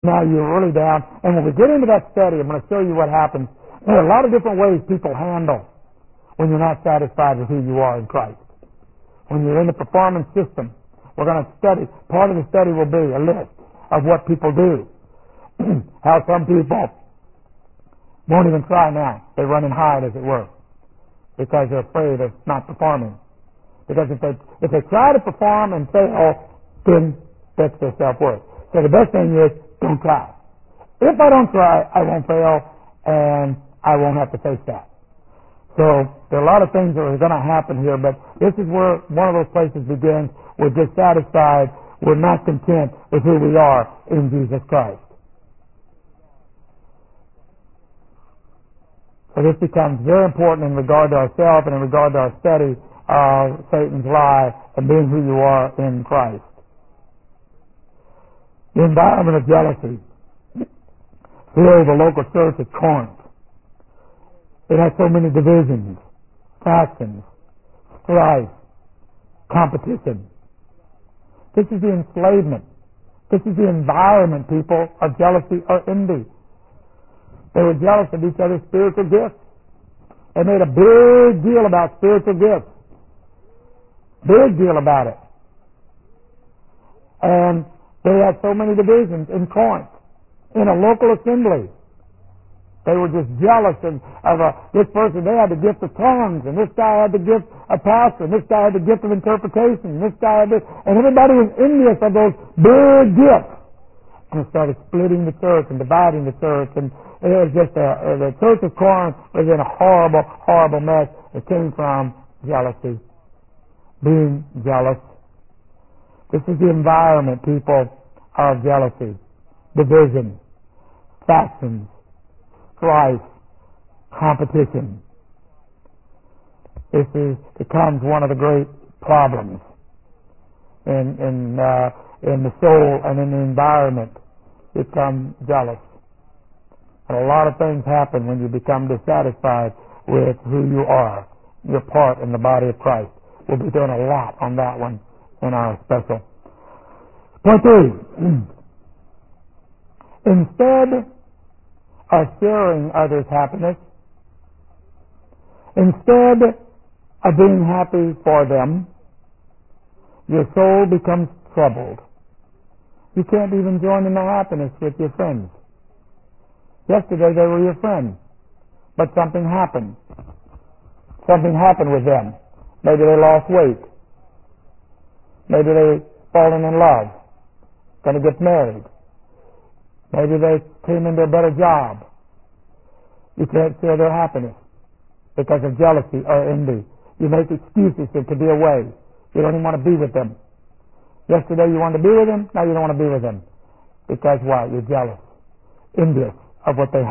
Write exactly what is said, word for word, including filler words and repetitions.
Now you're really down. And when we get into that study, I'm going to show you what happens. There are a lot of different ways people handle when you're not satisfied with who you are in Christ. When you're in the performance system, we're going to study. Part of the study will be a list of what people do. How some people won't even try now. They run and hide, as it were, because they're afraid of not performing. Because if they if they try to perform and fail, then that's their self-worth. So the best thing is, don't try. If I don't try, I won't fail, and I won't have to face that. So there are a lot of things that are going to happen here, but this is where one of those places begins. We're dissatisfied. We're not content with who we are in Jesus Christ. So this becomes very important in regard to ourselves and in regard to our study of Satan's lie and being who you are in Christ. The environment of jealousy filled the local church at Corinth. It has so many divisions, factions, strife, competition. This is the enslavement. This is the environment, people, of jealousy or envy. They were jealous of each other's spiritual gifts. They made a big deal about spiritual gifts. Big deal about it. And they had so many divisions in Corinth, in a local assembly. They were just jealous of, of a, this person. They had the gift of tongues, and this guy had the gift of pastor, and this guy had the gift of interpretation, and this guy had this, and everybody was envious of those big gifts. And it started splitting the church and dividing the church, and it was just a, the church of Corinth was in a horrible, horrible mess. It came from jealousy, being jealous. This is the environment, people, of jealousy, division, factions, strife, competition. This is becomes one of the great problems in in uh, in the soul and in the environment. Become jealous, and a lot of things happen when you become dissatisfied with who you are, your part in the body of Christ. We'll be doing a lot on that one in our special. Point three. Instead of sharing others' happiness, instead of being happy for them, your soul becomes troubled. You can't even join in the happiness with your friends. Yesterday they were your friends, but something happened. Something happened with them. Maybe they lost weight. Maybe they fallen in love. Going to get married. Maybe they came into a better job. You can't share their happiness because of jealousy or envy. You make excuses to be away. You don't even want to be with them. Yesterday you wanted to be with them, now you don't want to be with them. Because why? You're jealous, envious of what they have.